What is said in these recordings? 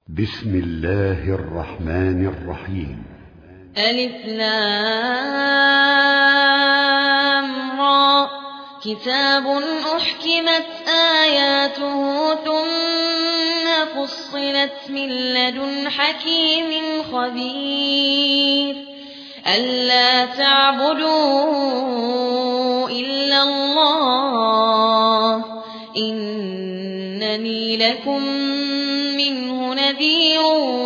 بسم الله الرحمن الرحيم. ألف لام را. كتاب أحكمت آياته ثم فصلت من لدن حكيم خبير. ألا تعبدوا إلا الله إنني لكم منه نذير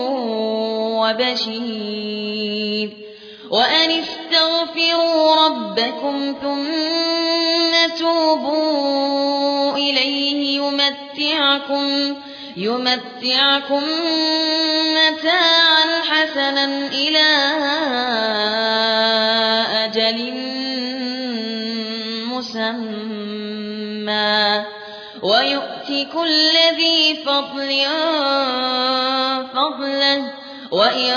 وبشير. وأن استغفروا ربكم ثم توبوا إليه يمتعكم متاعا حسنا إلى أجل مسمى ويؤت كل ذي فضل فضله وإن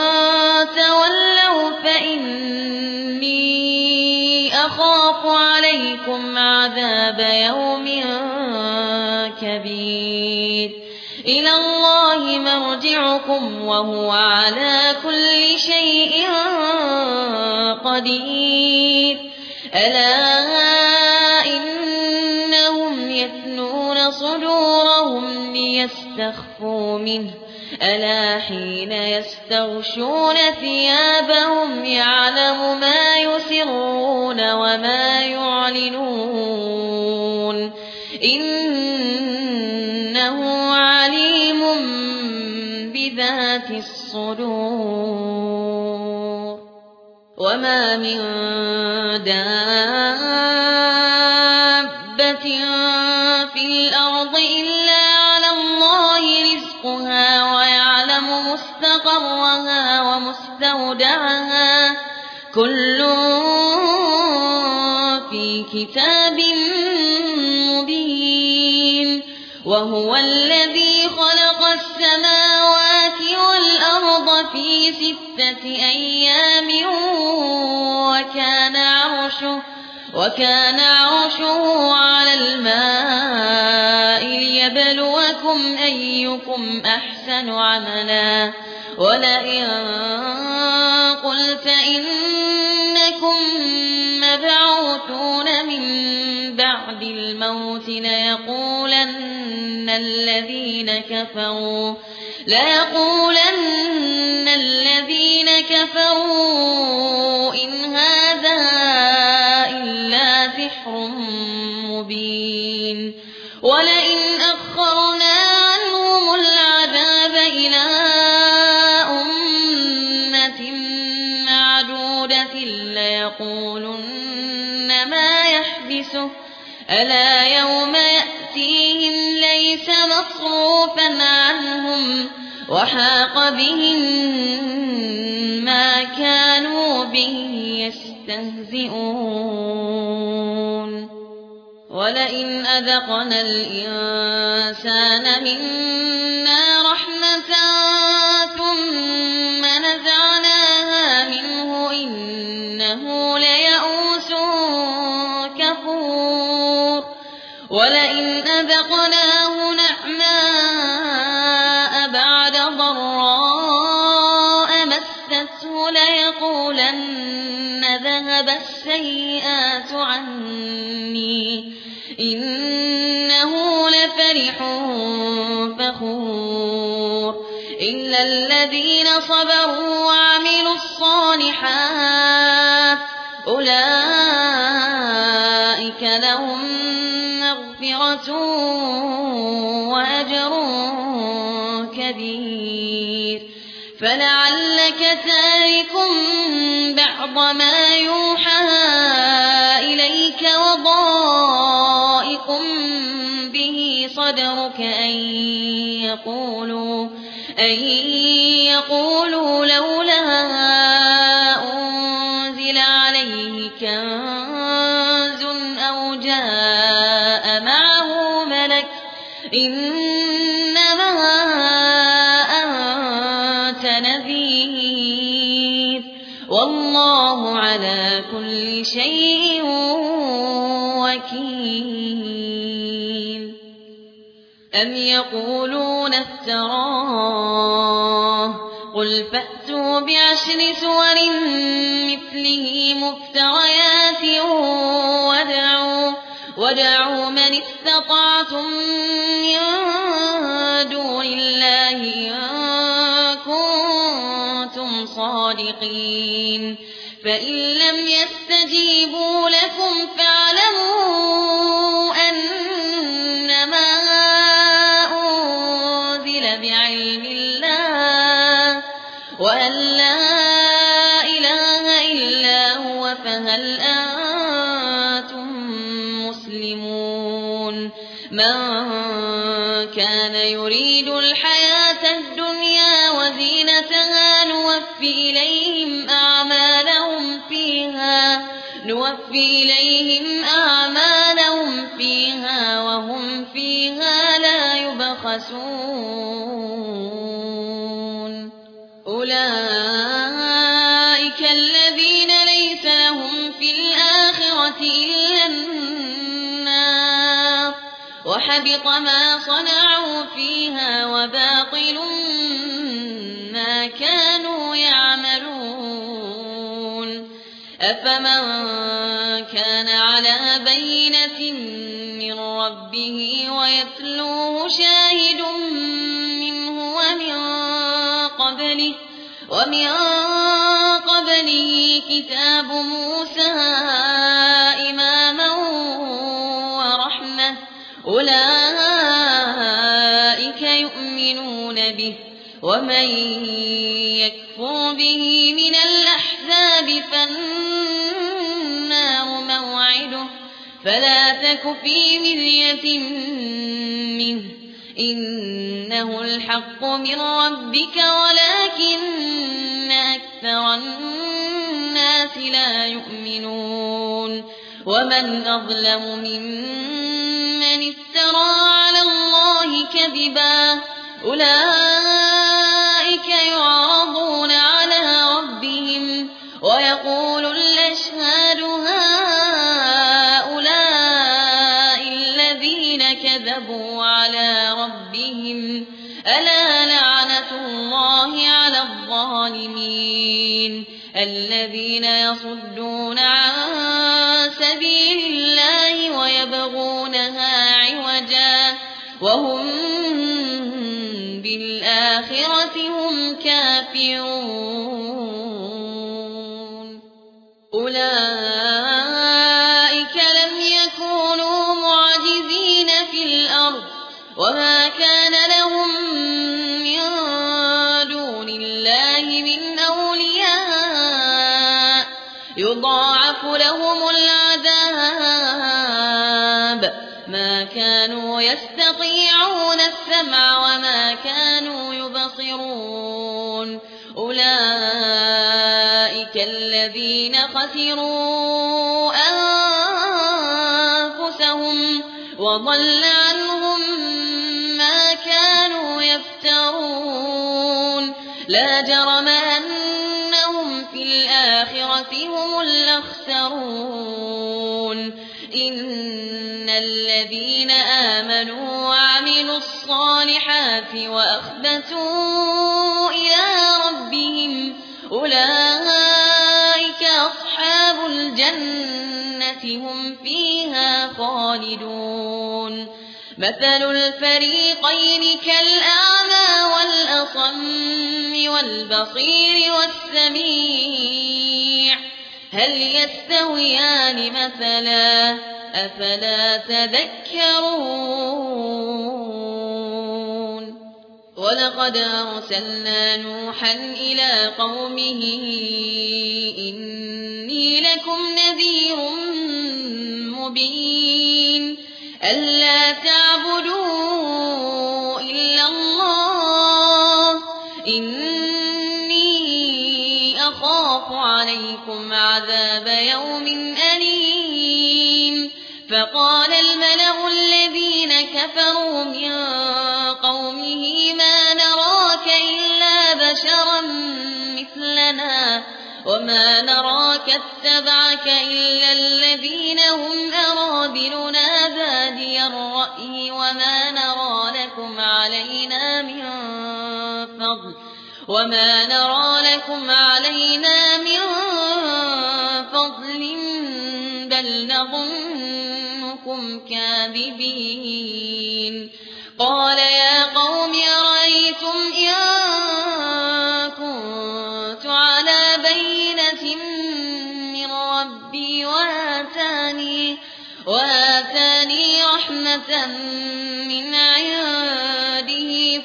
تولوا فإني أخاف عليكم عذاب يوم كبير. إلى الله مرجعكم وهو على كل شيء قدير. ألا إنهم يثنون صدورهم ليستخفوا منه ألا حين يستغشون ثيابهم يعلم ما يسرون وما يعلنون إنه عليم بذات الصدور. وما من دابة في الأرض إلا على الله رزقها ويعلم مستقرها ومستودعها كل في كتاب مبين. وهو الذي خلق السماوات والأرض في 6 أيام وكان عرشه على الماء ليبلوكم أيكم أحسن عملا. ولئن قلت إنكم مبعوثون من بعد الموت ليقولن الذين كفروا إن هذا إلا سحر مبين. ولئن أخرنا عنهم العذاب إلى أمة معدودة ليقولن ما يحبسه ألا يوم يأتيهم ليس مصروفا عنهم وحاق بهم ما كانوا به يستهزئون. ولئن أذقنا الإنسان منا رحمة ثم نزعناها منه إنه ليئوس كفور. ولئن أذقناه نعماء بعد ضراء مسته ليقولن ذهب السيئات عني إنه لفرح فخور. إلا الذين صبروا وعملوا الصالحات أولئك لهم مغفرة وأجر كبير. فلعلك تارك بعض ما يوحى إليك وضائق به صدرك أن يقولوا لولا أنزل عليه كنز أو جاء معه ملك إنما أنت نذير والله على كل شيء وكيل. أم يقولون افتراه قل فأتوا ب10 سور مثله مفتريات وادعوا من استطعتم من دون الله إن كنتم صادقين فإن لم يستجيبوا لكم فاعلموا أنما أنزل بعلم الله وأن لا إله إلا هو فهل أنتم مسلمون من كان يريد الحياة الدنيا وزينتها نوفي إليهم أعمالهم فيها وهم فيها لا يبخسون أولئك الذين ليس لهم في الآخرة إلا النار وحبط ما صنعوا فيها وباطل ما كانوا يعملون أفمن كان على بينة من ربه ويتلوه شاهد منه ومن قبله كتاب موسى إماما ورحمة أولئك يؤمنون به ومن يكفر به من الأحزاب فالنار موعده فلا تك في مرية منه إنه الحق من ربك ولكن أكثر الناس لا يؤمنون ومن أظلم ممن افترى على الله كذبا أولئك يعرضون على ربهم ويقول الأشهاد هؤلاء الذين كذبوا على ربهم ألا لعنة الله على الظالمين الذين يصدون عن سبيل الله ويبغونها عوجا وهم بالآخرة هم كافرون أولئك لم يكونوا معجزين في الأرض وما كان لهم من دون الله من أولياء يضاعف لهم العذاب ما كانوا يستطيعون السمع وما كانوا يبصرون أولئك الذين خسروا أنفسهم وضل عنهم ما كانوا يفترون لا جرم أنهم في الآخرة هم الأخسرون إن الذين آمنوا وعملوا الصالحات وأخبتوا إلى ربهم أولئك أصحاب الجنة هم فيها خالدون مثل الفريقين كالأعمى والأصم والبصير والسميع هل يستويان مثلا أفلا تذكرون ولقد أرسلنا نوحا إلى قومه إني لكم نذير مبين ألا تعبدوا إلا الله إني أخاف عليكم عذاب يوم أليم فقال الملأ الذين كفروا من قومه ما نراك إلا بشرا مثلنا وما نراك اتبعك إلا الذين هم أراذلنا بادي الرأي وما نرى لكم علينا من فضل وما نرى لكم علينا من فضل بل نظنكم كاذبين قال يا قوم أرأيتم إن كنت على بينة من ربي وآتاني رحمة من عنده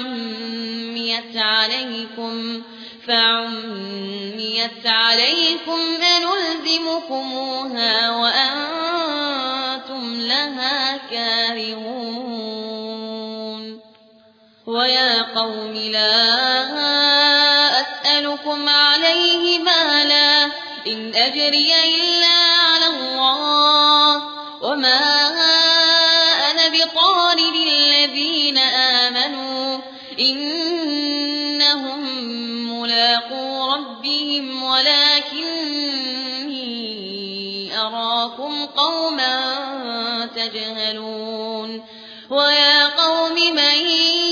فعميت عليكم أنلزمكموها وأنتم لها كارهون ويا قوم لا أسألكم عليه مالا إن أجري إلا على الله وما أنا بطارد الذين آمنوا إنهم ملاقو ربهم ولكني أراكم قوما تجهلون ويا قوم من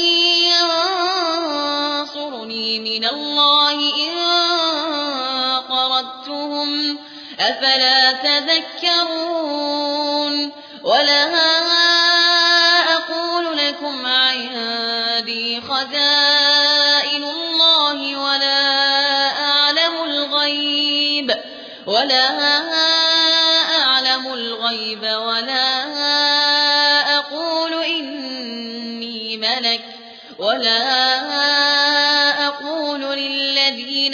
ينصرني من الله إن طردتهم أفلا تذكرون ولا أقول لكم عندي خزائن الله ولا أعلم الغيب ولا أقول إني ملك ولا أقول للذين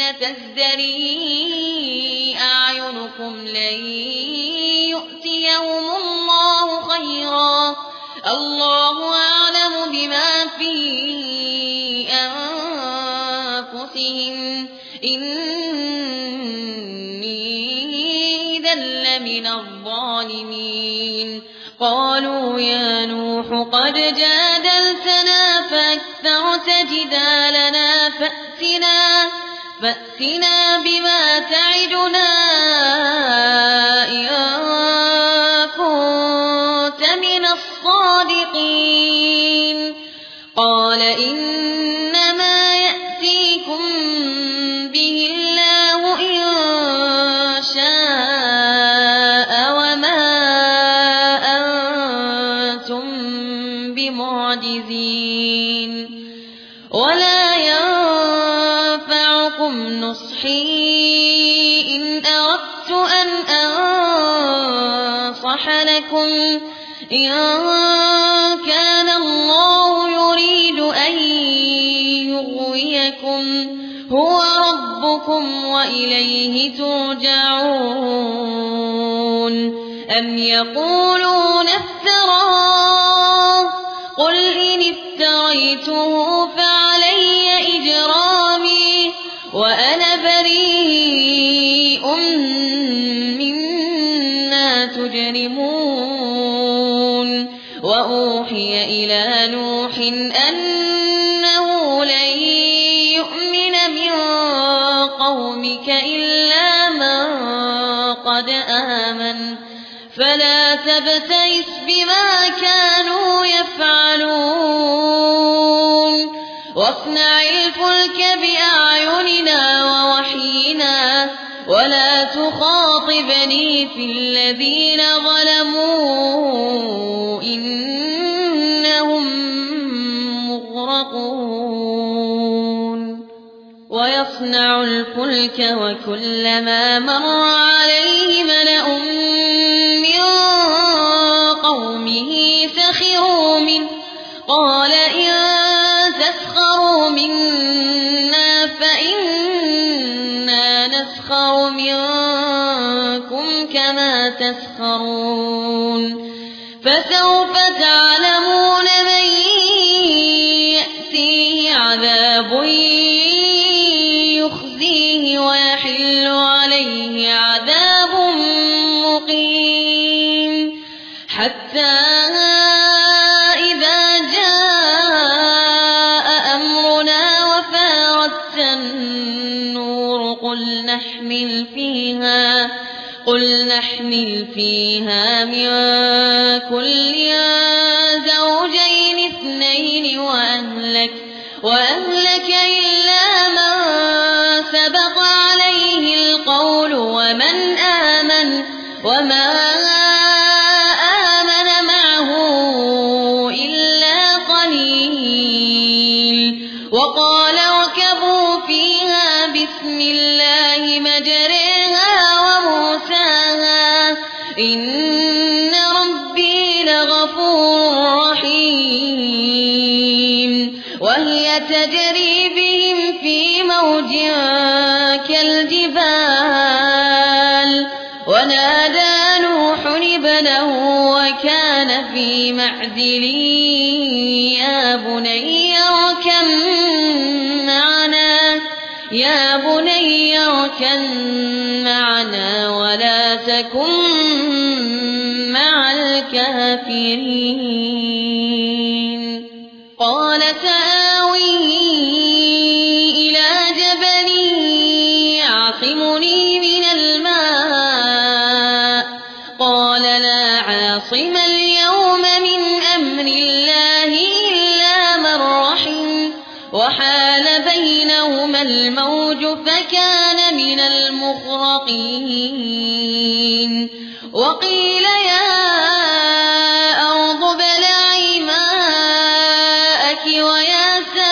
تزدري أعينكم لن يؤتيهم الله خيرا الله أعلم بما في أنفسهم من الظالمين قالوا يا نوح قد جادلتنا فأكثرت جدالنا فأتنا بما تعدنا إن كنت من الصادقين قال إنما يأتيكم به الله إن شاء وما أنتم بمعجزين ولا ينفعكم نصحي إن أردت أن أنصح لكم إن كان الله يريد أن يغويكم هو ربكم وإليه ترجعون أم يقولون افتراه قل إن افتريته فعلي إجرامي وأنا بريء مما تجرمون وأوحي إلى نوح أنه لن يؤمن من قومك إلا من قد آمن فلا تبتئس بما كانوا يفعلون واصنع الفلك بأعيننا ووحينا ولا تخاطبني في الذين ظلموا إنهم مغرقون ويصنع الفلك وكلما مر عليه ملأ من قومه سخروا منه قال إن تسخروا منا فإنا نسخر منكم كما تسخرون فسوف تعلمون من يأتيه عذاب يخزيه ويحل عليه عذاب مقيم حتى إذا جاء أمرنا وفارت النور قل نحمل فيها من كل زوجين اثنين وأهلك إلا سبق عليه القول وما آمن معه إلا قليل وقال اركبوا فيها بسم الله مجريها ومرساها إن ربي لغفور رحيم وهي تجري بهم في موج كالجبال ونادى نوح ابنه وكان في معزل يا بني اركب معنا ولا تكن مع الكافرين قال سآوي إلى جبل يعصمني من الماء قال لا عاصم اليوم من أمر الله إلا من رحم وحال بينهما الموج فكان من المغرقين وقيل يا أرض ابلعي ماءك ويا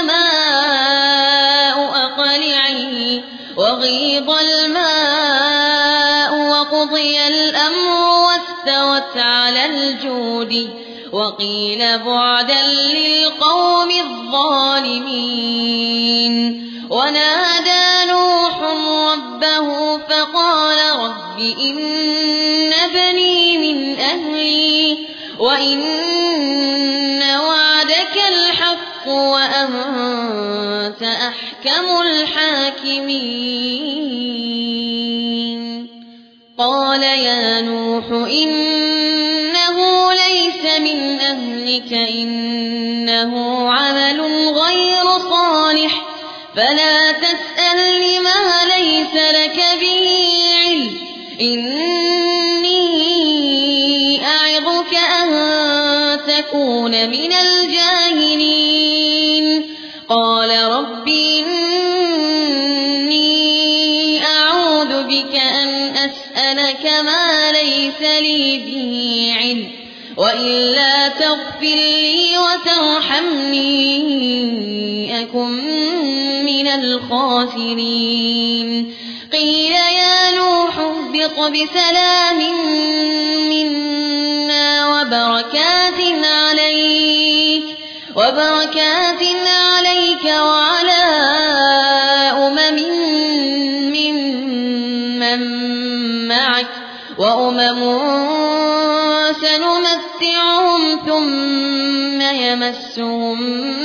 سماء أقلعي وغيض الماء وقضي الأمر واستوت على الجود وقيل بعدا للقوم الظالمين ونادى نوح ربه فقال رب إن ابني من أهلي وإن وعدك الحق وأنت أحكم الحاكمين قال يا نوح إنه ليس من أهلك إنه عمل غير صالح فلا تسألني ما ليس لك به علم إني أعظك أن تكون من الجاهلين قال رب إني أعوذ بك أن أسألك ما ليس لي به علم وإلا تغفر لي وترحمني أكن من الخاسرين قيل يا نوح اهبط بسلام منا وبركات عليك وعلى أمم ممن معك وأمم سنمتعهم ثم يمسهم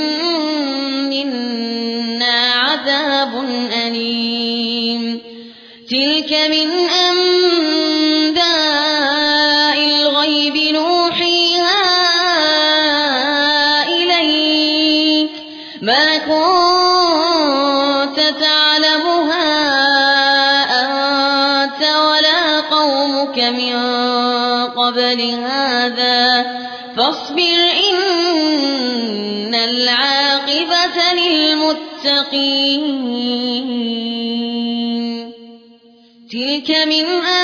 منا عذاب أليم تلك من أنباء الغيب نوحيها إليك ما كنت تعلمها أنت ولا قومك من قبل هذا فاصبر إن العاقبة للمتقين تلك من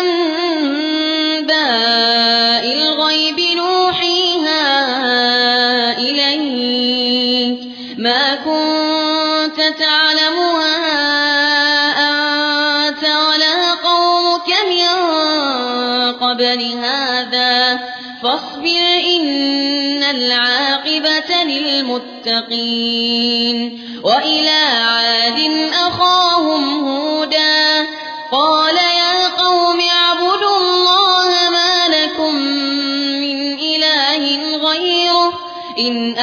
أنباء الغيب نوحيها إليك ما كنت تعلمها أنت ولا قومك من قبل هذا فاصبر إن العاقبة للمتقين وإلى عاد أخاهم هودا قال يا قوم اعبدوا الله ما لكم من إله غيره إن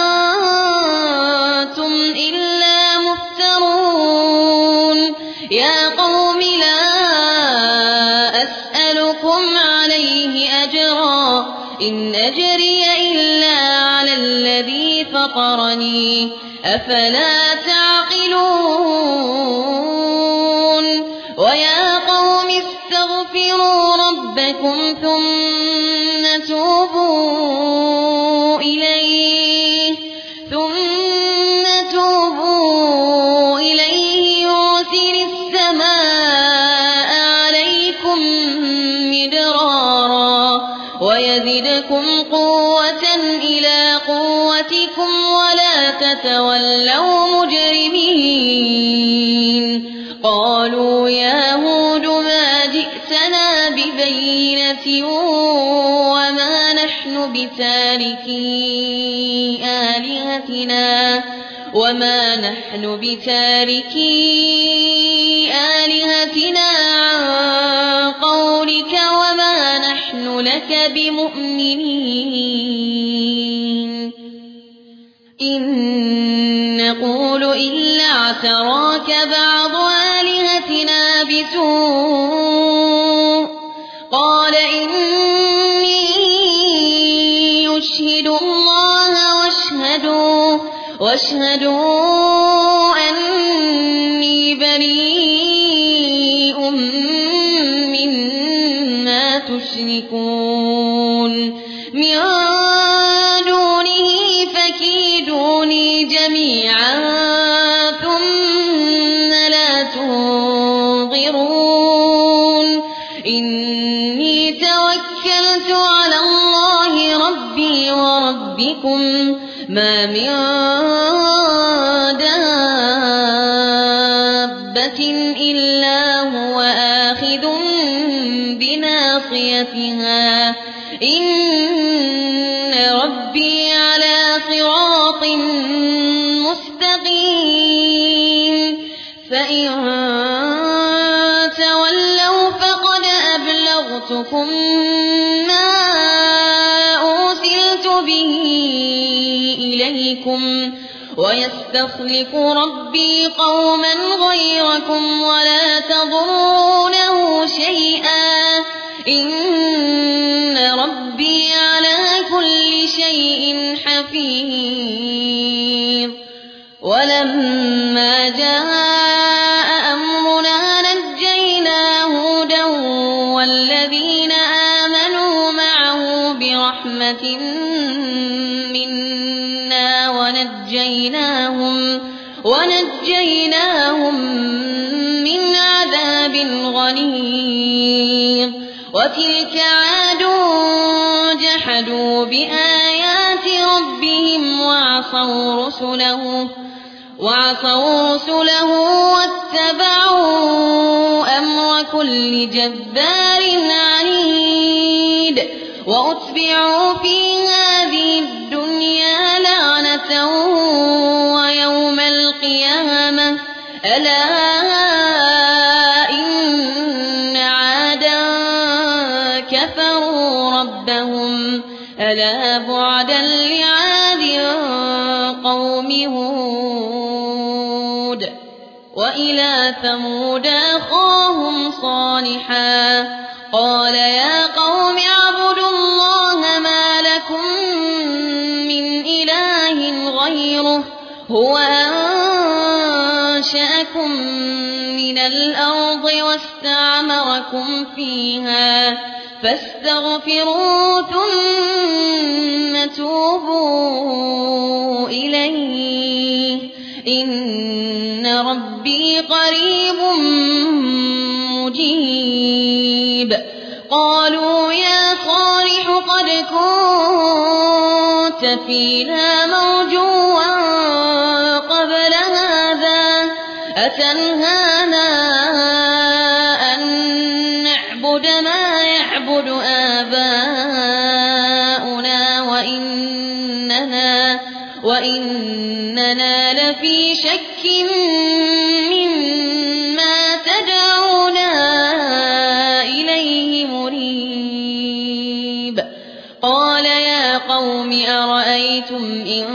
أنتم إلا مفترون يا قوم لا أسألكم عليه أجرا إن أجري إلا على الذي فطرني أفلا تعقلون ويا قوم استغفروا ربكم ثم توبوا إليه يرسل ويزدكم قوة إلى قوتكم ولا تتولوا مجرمين قالوا يا هود ما جئتنا ببينة وما نحن بتاركي آلهتنا عن قولك وما نحن لك بمؤمنين إن نقول إلا اعتراك بعض آلهتنا بسوء قال إني أشهد الله واشهدوا أني بريء مما تشركون من دونه فكيدوني جميعا ثم لا تنظرون إني توكلت على الله ربي وربكم ما من دابة إلا هو آخذ بناصيتها إن ربي على صراط مستقيم فإن تولوا فقد أبلغتكم ما أرسلت به إليكم ويستخلف ربي قوما غيركم ولا تضرونه شيئا إن ربي على كل شيء حفيظ ولما جاء أمرنا نجينا هودا والذين آمنوا معه برحمة منا ونجيناهم من عذاب غليظ وتلك عاد جحدوا بآيات ربهم وعصوا رسله واتبعوا أمر كل جبار عنيد وأتبعوا في هذه الدنيا لعنة ويوم القيامة ألا إن عادا كفروا ربهم ألا بعدا لعاد قوم هود وإلى ثمود أخاهم صالحا قال يا قوم اعبدوا الله ما لكم من إله غيره هو أنشأكم من الأرض واستعمركم فيها فاستغفروا ثم توبوا إليه إن ربي قريب مجيب قالوا يا صالح قد كنت فينا مرجوا قبل هذا أتنهانا أن نعبد ما يعبد آباؤنا وإننا لفي شك مما تدعونا إليه مريب قال يا قوم أرأيتم إن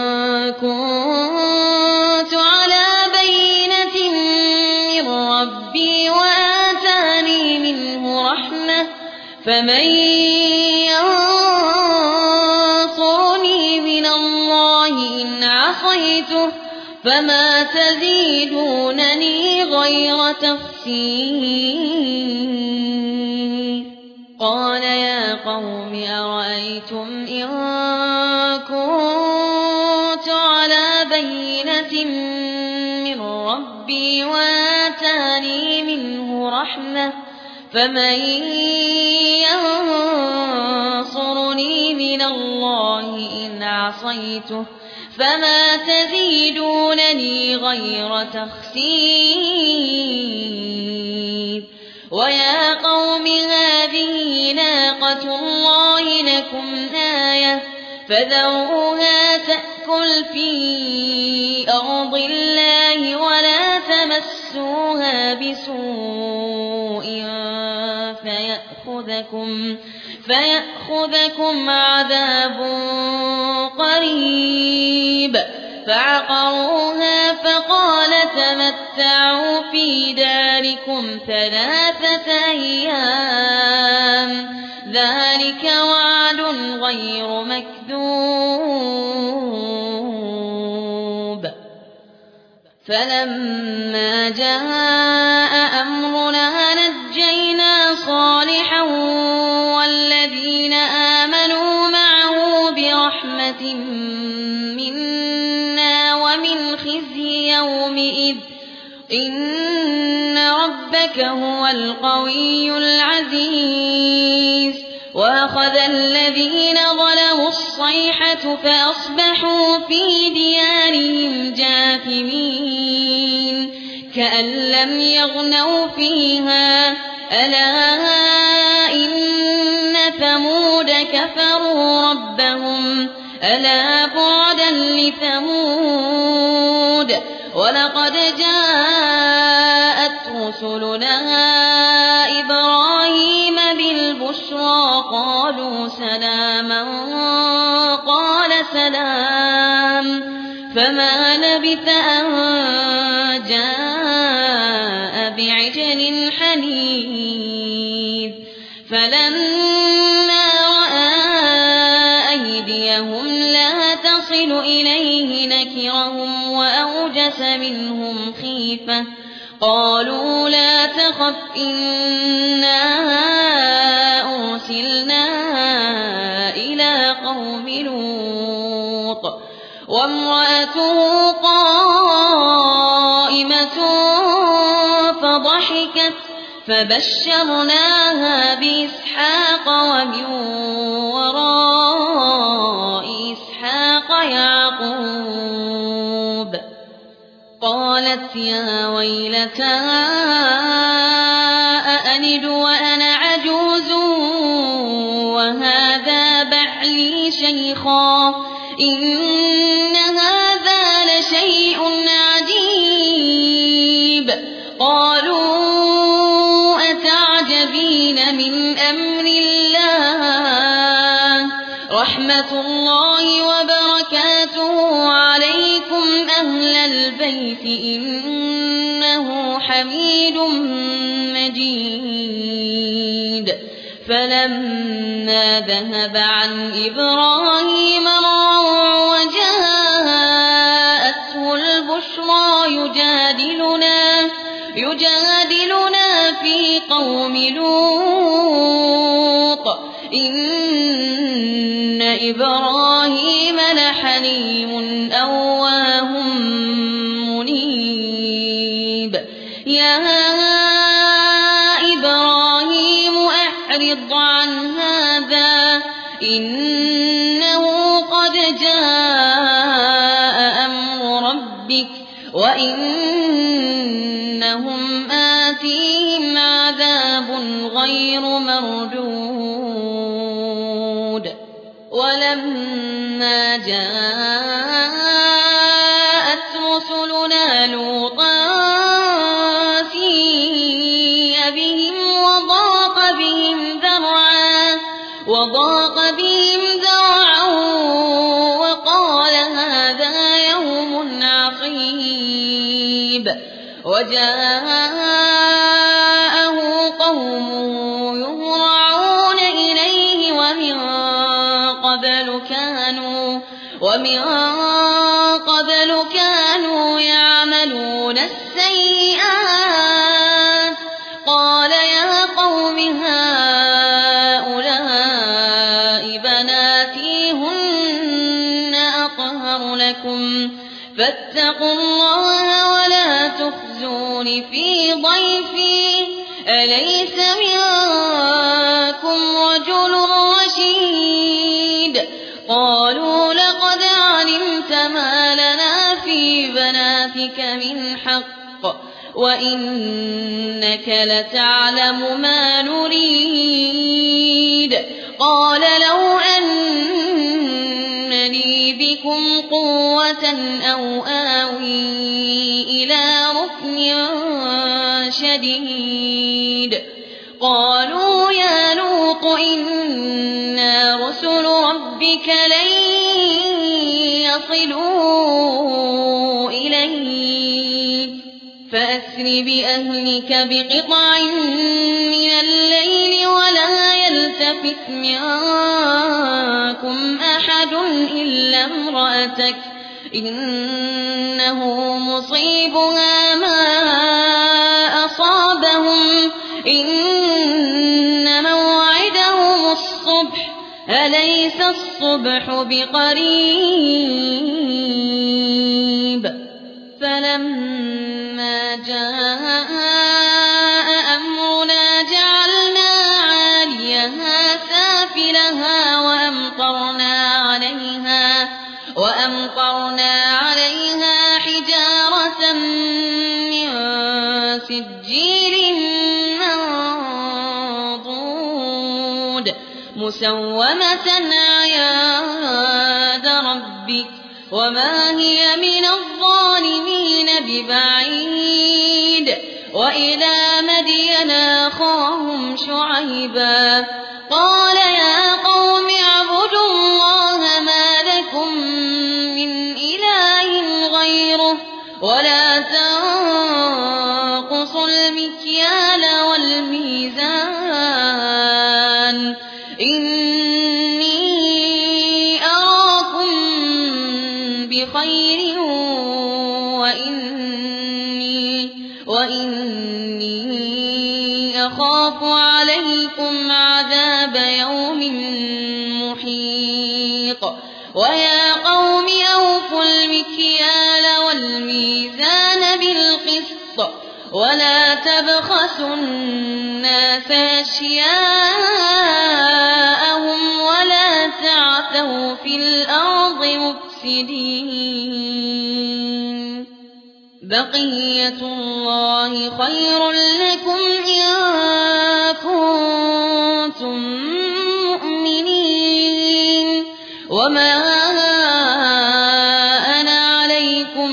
كنت على بينة من ربي وآتاني منه رحمة فمن ينصرني من الله إن عصيته فما تزيدونني غير تخسير قال يا قوم أرأيتم إن كنت على بينة من ربي وآتاني منه رحمة فمن ينصرني عصيته فما تزيدونني غير تخسير ويا قوم هذه ناقة الله لكم آية فذروها تأكل في أرض الله ولا تمسوها بسوء فيأخذكم عذاب قريب فعقروها فقال تمتعوا في داركم 3 أيام ذلك وعد غير مكذوب فلما جاء أمرنا نجينا صالحا والذين آمنوا معه برحمة منا ومن خزي يومئذ إن ربك هو القوي العزيز وأخذ الذين ظلموا الصيحة فأصبحوا في ديارهم جاثمين كأن لم يغنوا فيها ألا إن ثمود كفروا ربهم ألا بعدا لثمود ولقد جاءت رسلنا إبراهيم بالبشرى قالوا سلاما قال سلام فما لبث أن جاء بعجل حنيذ فلما رأى أيديهم لا تصل إليه نكرهم وأوجس منهم خيفة قالوا لا تخف إنا أرسلنا إلى قوم لوط وامرأته قائمة فضحكت فبشرناها بإسحاق ومن وراء إسحاق يعقوب قالت يا ويلتى أألد وأنا عجوز وهذا بعلي شيخا إن هذا لشيء عجيب قالوا أتعجبين من أمر الله رحمة الله وبركاته عليكم أهل البيت إنه حميد مجيد فلما ذهب عن إبراهيم الروع وجاءته البشرى يجادلنا في قوم لوط إن إبراهيم لحليم أواه منيب يا إبراهيم أعرض عن هذا إنه قد جاء أمر ربك وإنهم آتيهم عذاب غير مردود ولما جاءت رسلنا لوطا سيء بهم وضاق بهم ذرعا وقال هذا يوم عصيب وجاءه قومه يهرعون إليه ومن قبل كانوا يعملون السيئات قال يا قوم هؤلاء بناتي هن أطهر لكم فاتقوا الله ولا تخزون في ضيفي أليس منكم رجل رشيد قالوا لقد من حق وإنك لتعلم ما نريد قال لو أن لي بكم قوة أو آوي إلى ركن شديد قالوا يا لوط إنا رسل ربك لن يصلوا إليك فأسر بأهلك بقطع من الليل ولا يلتفت منكم أحد إلا امرأتك إنه مصيبها ما أصابهم إن موعدهم الصبح أليس الصبح بقريب فلما جاء أمرنا جعلنا عاليها سافلها وأمطرنا عليها حجارة من سجيل منضود مسومة عند ربك وما هي من الظالمين ببعيد وإلى مدين أخاهم شعيبا قال يا قوم اعبدوا الله ما لكم من إله غيره ولا تنقصوا المكيال والميزان إني أراكم بخير وإني أخاف عليكم عذاب يوم محيط ويا قوم أوفوا المكيال والميزان بالقسط ولا تبخسوا الناس أشياءهم ولا تعثوا في الأرض مفسدين بقية الله خير لكم إن كنتم مؤمنين وما أنا عليكم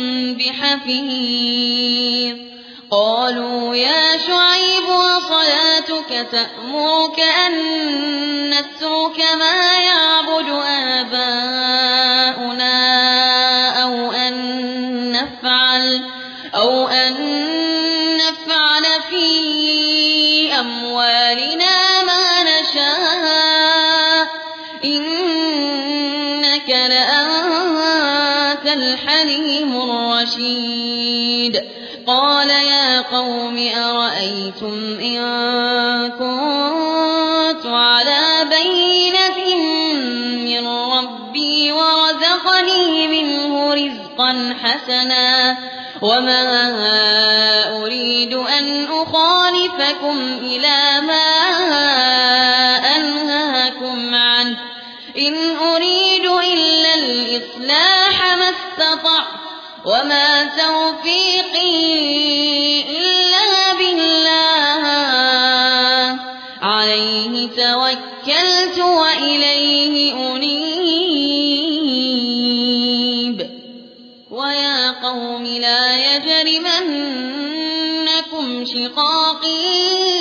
بحفيظ قالوا يا شعيب وصلاتك تأمرك أن نترك ما يعبد آباؤنا أو أن نفعل في أموالنا ما نشاء إنك لأنت الحليم الرشيد قال يا قوم أرأيتم إن كنت على بينة من ربي ورزقني منه رزقا حسنا وما أريد أن أخالفكم إلى ما أنهاكم عنه إن أريد إلا الإصلاح ما استطعت وما توفيقي إلا بالله عليه توكلت وإليه أنيب ويا قوم لا يجرمنكم شقاقي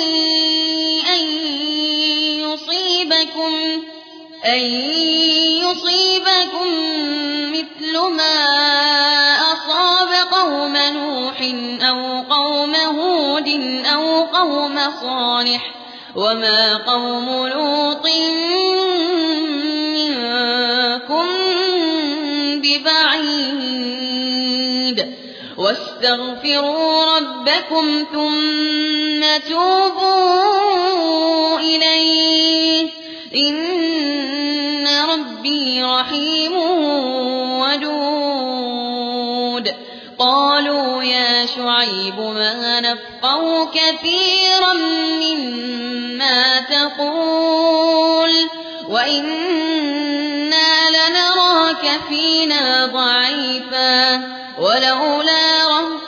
أن يصيبكم مثل ما أصاب قوم نوح أو قوم هود أو قوم صالح وما قوم لوط منكم ببعيد واستغفروا ربكم ثم توبوا إليه إن ربي رحيم ودود قالوا يا شعيب ما نفقه كثيرا مما تقول وإنا لنراك فينا ضعيفا ولولا رهبة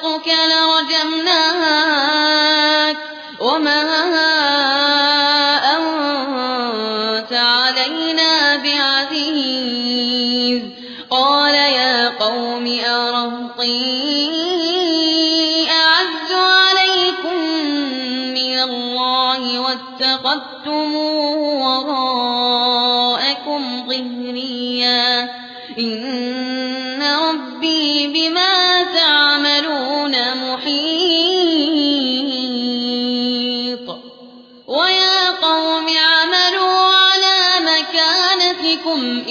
اتخذتموه وراءكم ظهريا إن ربي بما تعملون محيط ويا قوم اعملوا على مكانتكم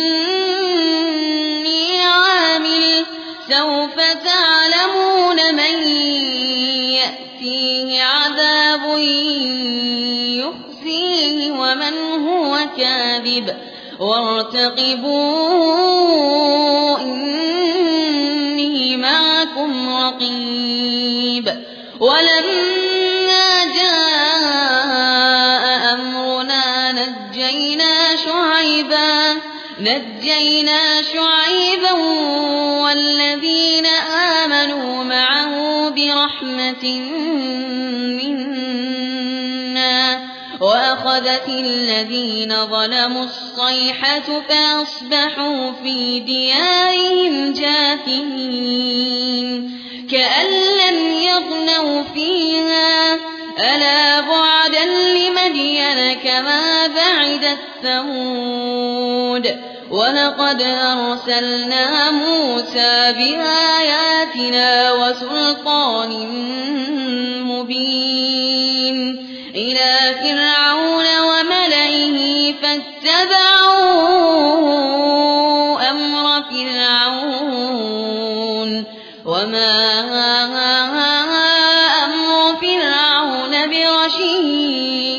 إني عامل سوف تعلمون من يأتيه عذاب يخزيه ومن هو كاذب وارتقبوا إني معكم رقيب ولما جاء أمرنا نجينا شعيبا والذين آمنوا معه برحمة منا وأخذت الذين ظلموا الصيحة فأصبحوا في ديارهم جاثمين كأن لم يغنوا فيها ألا بعدا لمدين كما بعدت ثمود ولقد أرسلنا موسى بآياتنا وسلطان مبين إلى فرعون وملئه فاتبعوا أمر فرعون وما أمر فرعون برشيد